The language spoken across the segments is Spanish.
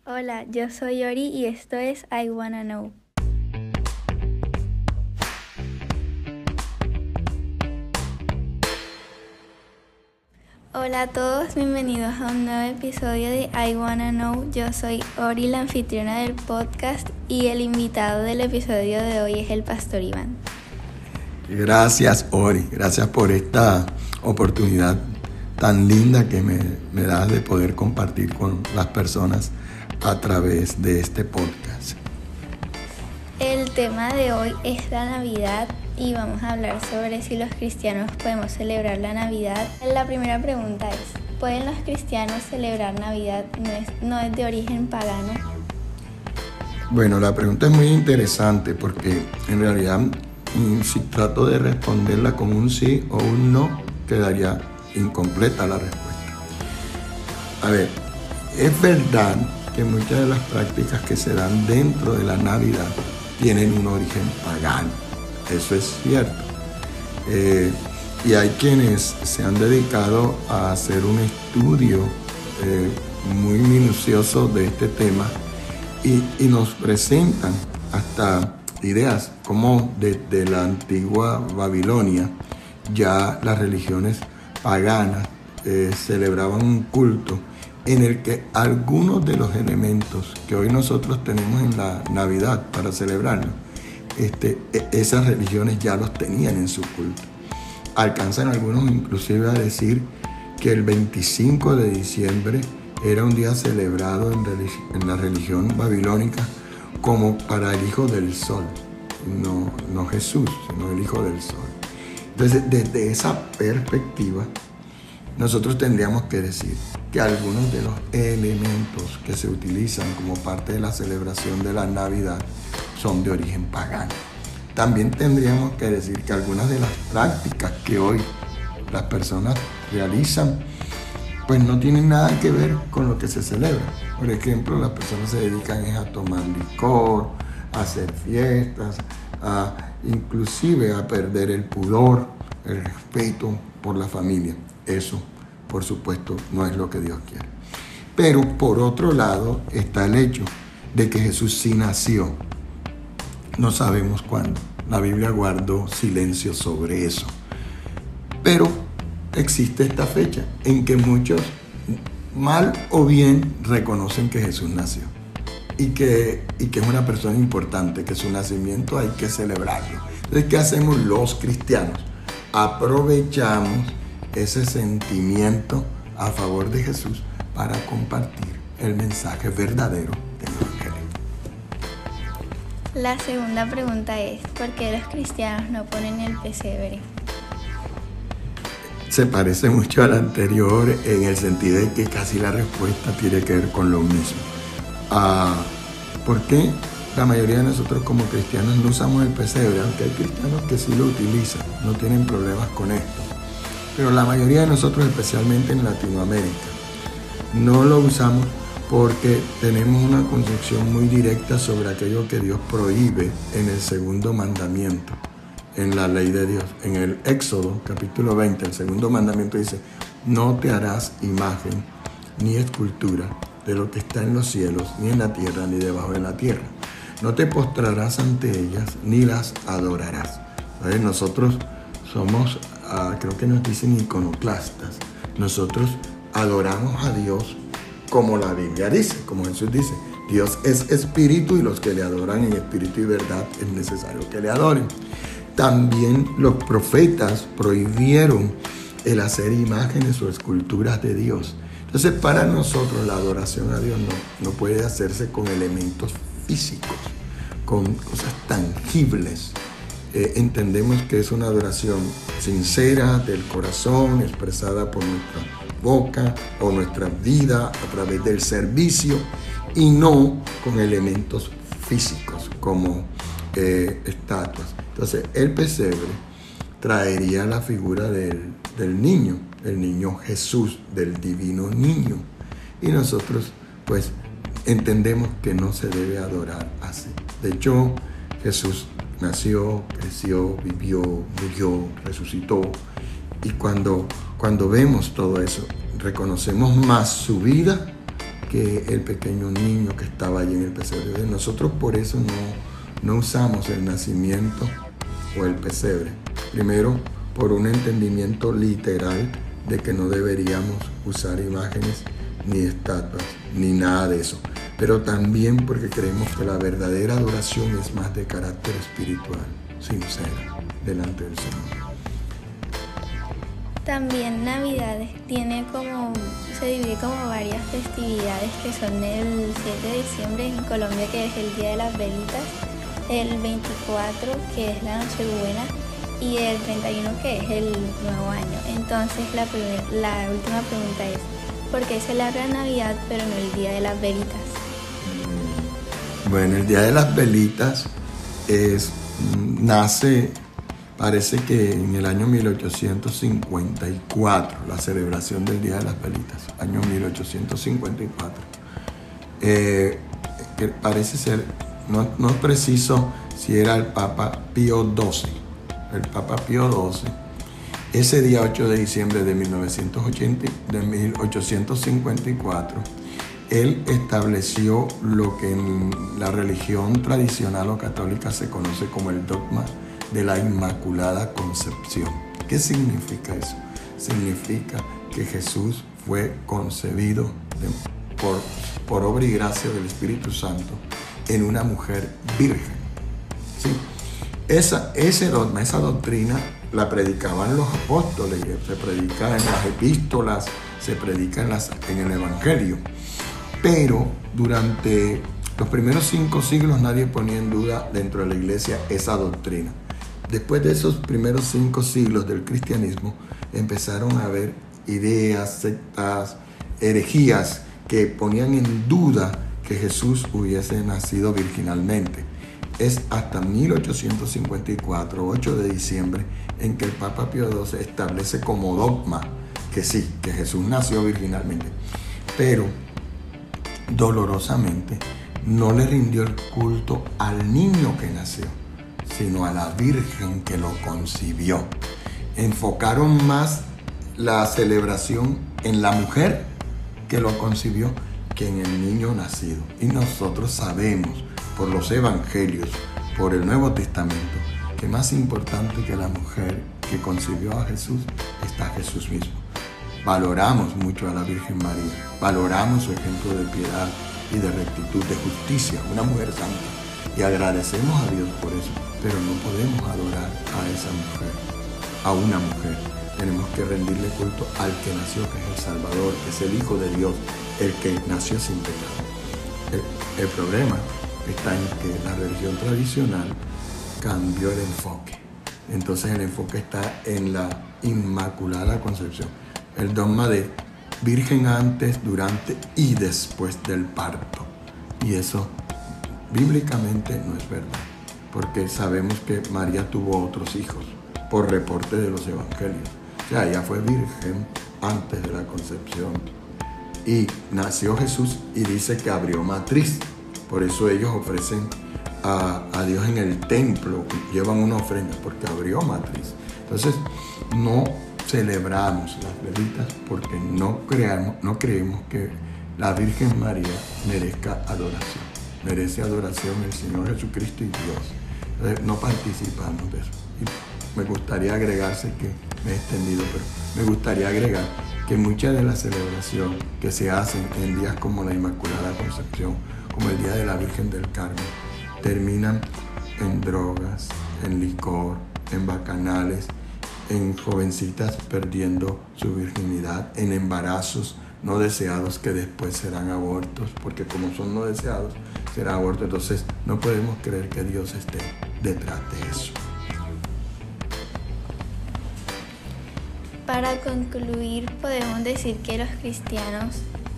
Hola, yo soy Ori y esto es I Wanna Know. Hola a todos, bienvenidos a un nuevo episodio de I Wanna Know. Yo soy Ori, la anfitriona del podcast, y el invitado del episodio de hoy es el pastor Iván. Gracias, Ori, gracias por esta oportunidad tan linda que me das de poder compartir con las personas a través de este podcast. El tema de hoy es la Navidad y vamos a hablar sobre si los cristianos podemos celebrar la Navidad. La primera pregunta es, ¿pueden los cristianos celebrar Navidad? ¿No es de origen pagano? Bueno, la pregunta es muy interesante porque en realidad si trato de responderla con un sí o un no, quedaría incompleta la respuesta. A ver, es verdad que muchas de las prácticas que se dan dentro de la Navidad tienen un origen pagano. Eso es cierto. Y hay quienes se han dedicado a hacer un estudio muy minucioso de este tema y nos presentan hasta ideas como desde la antigua Babilonia ya las religiones paganas celebraban un culto en el que algunos de los elementos que hoy nosotros tenemos en la Navidad para celebrarlo, esas religiones ya los tenían en su culto. Alcanzan algunos inclusive a decir que el 25 de diciembre era un día celebrado en la religión babilónica como para el Hijo del Sol, no Jesús, sino el Hijo del Sol. Entonces, desde esa perspectiva, nosotros tendríamos que decir que algunos de los elementos que se utilizan como parte de la celebración de la Navidad son de origen pagano. También tendríamos que decir que algunas de las prácticas que hoy las personas realizan pues no tienen nada que ver con lo que se celebra. Por ejemplo, las personas se dedican a tomar licor, a hacer fiestas, inclusive a perder el pudor, el respeto por la familia. Eso, por supuesto, no es lo que Dios quiere. Pero por otro lado está el hecho de que Jesús sí nació. No sabemos cuándo. La Biblia guardó silencio sobre eso. Pero existe esta fecha en que muchos, mal o bien, reconocen que Jesús nació y que es una persona importante, que su nacimiento hay que celebrarlo. Entonces, ¿qué hacemos los cristianos? Aprovechamos ese sentimiento a favor de Jesús para compartir el mensaje verdadero del Evangelio. La segunda pregunta es, ¿por qué los cristianos no ponen el pesebre? Se parece mucho a la anterior en el sentido de que casi la respuesta tiene que ver con lo mismo. ¿Por qué la mayoría de nosotros como cristianos no usamos el pesebre? Aunque hay cristianos que sí lo utilizan, no tienen problemas con esto. Pero la mayoría de nosotros, especialmente en Latinoamérica, no lo usamos porque tenemos una concepción muy directa sobre aquello que Dios prohíbe en el segundo mandamiento, en la ley de Dios. En el Éxodo, capítulo 20, el segundo mandamiento dice: no te harás imagen ni escultura de lo que está en los cielos, ni en la tierra, ni debajo de la tierra. No te postrarás ante ellas, ni las adorarás. ¿Vale? Nosotros somos, creo que nos dicen iconoclastas. Nosotros adoramos a Dios como la Biblia dice, como Jesús dice. Dios es espíritu y los que le adoran en espíritu y verdad es necesario que le adoren. También los profetas prohibieron el hacer imágenes o esculturas de Dios. Entonces, para nosotros la adoración a Dios no puede hacerse con elementos físicos, con cosas tangibles. Entendemos que es una adoración sincera, del corazón, expresada por nuestra boca o nuestra vida a través del servicio, y no con elementos físicos como estatuas. Entonces, el pesebre traería la figura del niño, el niño Jesús, del divino niño. Y nosotros, pues, entendemos que no se debe adorar así. De hecho, Jesús nació, creció, vivió, murió, resucitó. Y cuando vemos todo eso, reconocemos más su vida que el pequeño niño que estaba allí en el pesebre. Nosotros por eso no usamos el nacimiento o el pesebre. Primero, por un entendimiento literal de que no deberíamos usar imágenes ni estatuas, ni nada de eso. Pero también porque creemos que la verdadera adoración es más de carácter espiritual, sincera, delante del Señor. También Navidad se divide como varias festividades que son el 7 de diciembre en Colombia, que es el Día de las Velitas, el 24, que es la Nochebuena, y el 31, que es el Nuevo Año. Entonces la última pregunta es, ¿por qué celebran Navidad pero no el Día de las Velitas? Bueno, el Día de las Velitas nace, parece que en el año 1854, la celebración del Día de las Velitas, año 1854. Parece ser, no es preciso si era el Papa Pío XII. El Papa Pío XII, ese día 8 de diciembre de 1854, él estableció lo que en la religión tradicional o católica se conoce como el dogma de la Inmaculada Concepción. ¿Qué significa eso? Significa que Jesús fue concebido por obra y gracia del Espíritu Santo en una mujer virgen. ¿Sí? Ese dogma, esa doctrina la predicaban los apóstoles, se predica en las epístolas, se predica en el Evangelio. Pero durante los primeros 5 siglos nadie ponía en duda dentro de la iglesia esa doctrina. Después de esos primeros 5 siglos del cristianismo empezaron a haber ideas, sectas, herejías que ponían en duda que Jesús hubiese nacido virginalmente. Es hasta 1854, 8 de diciembre, en que el Papa Pío XII establece como dogma que sí, que Jesús nació virginalmente. Pero dolorosamente no le rindió el culto al niño que nació, sino a la Virgen que lo concibió. Enfocaron más la celebración en la mujer que lo concibió que en el niño nacido. Y nosotros sabemos por los evangelios, por el Nuevo Testamento, que más importante que la mujer que concibió a Jesús está Jesús mismo. Valoramos mucho a la Virgen María, valoramos su ejemplo de piedad y de rectitud, de justicia, una mujer santa, y agradecemos a Dios por eso, pero no podemos adorar a esa mujer, a una mujer. Tenemos que rendirle culto al que nació, que es el Salvador, que es el Hijo de Dios, el que nació sin pecado. El problema está en que la religión tradicional cambió el enfoque. Entonces el enfoque está en la Inmaculada Concepción. El dogma de virgen antes, durante y después del parto. Y eso bíblicamente no es verdad, porque sabemos que María tuvo otros hijos por reporte de los evangelios. O sea, ella fue virgen antes de la concepción. Y nació Jesús y dice que abrió matriz. Por eso ellos ofrecen a Dios en el templo, llevan una ofrenda porque abrió matriz. Entonces, no celebramos las velitas porque no creemos que la Virgen María merezca adoración. Merece adoración el Señor Jesucristo y Dios. Entonces, no participamos de eso. Y me gustaría agregarse que me he extendido, pero me gustaría agregar que muchas de las celebraciones que se hacen en días como la Inmaculada Concepción, como el Día de la Virgen del Carmen, terminan en drogas, en licor, en bacanales, en jovencitas perdiendo su virginidad, en embarazos no deseados que después serán abortos, porque como son no deseados, será aborto. Entonces no podemos creer que Dios esté detrás de eso. Para concluir, podemos decir que los cristianos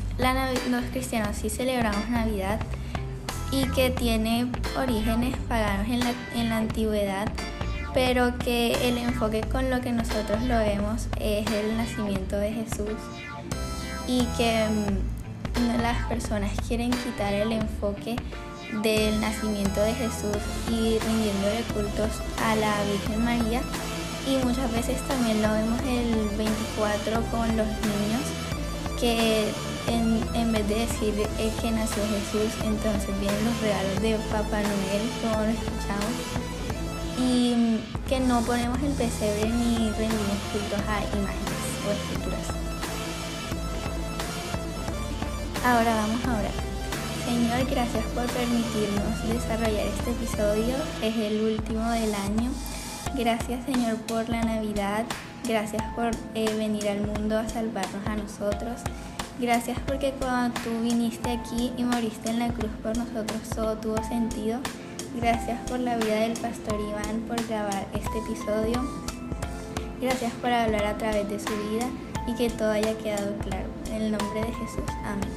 sí celebramos Navidad y que tiene orígenes paganos en la antigüedad, pero que el enfoque con lo que nosotros lo vemos es el nacimiento de Jesús y que las personas quieren quitar el enfoque del nacimiento de Jesús y rindiéndole cultos a la Virgen María. Y muchas veces también lo vemos el 24 con los niños que en vez de decir que nació Jesús, entonces vienen los regalos de Papá Noel, como lo escuchamos, y que no ponemos el pesebre ni rendimos cultos a imágenes o esculturas. Ahora vamos a orar. Señor, gracias por permitirnos desarrollar este episodio, es el último del año. Gracias, Señor, por la Navidad. Gracias por venir al mundo a salvarnos a nosotros. Gracias porque cuando tú viniste aquí y moriste en la cruz por nosotros, todo tuvo sentido. Gracias por la vida del pastor Iván, por grabar este episodio. Gracias por hablar a través de su vida y que todo haya quedado claro. En el nombre de Jesús. Amén.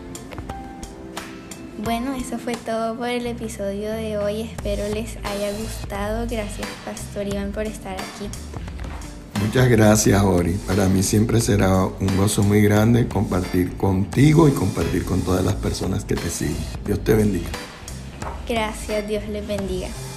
Bueno, eso fue todo por el episodio de hoy. Espero les haya gustado. Gracias, pastor Iván, por estar aquí. Muchas gracias, Ori. Para mí siempre será un gozo muy grande compartir contigo y compartir con todas las personas que te siguen. Dios te bendiga. Gracias, Dios les bendiga.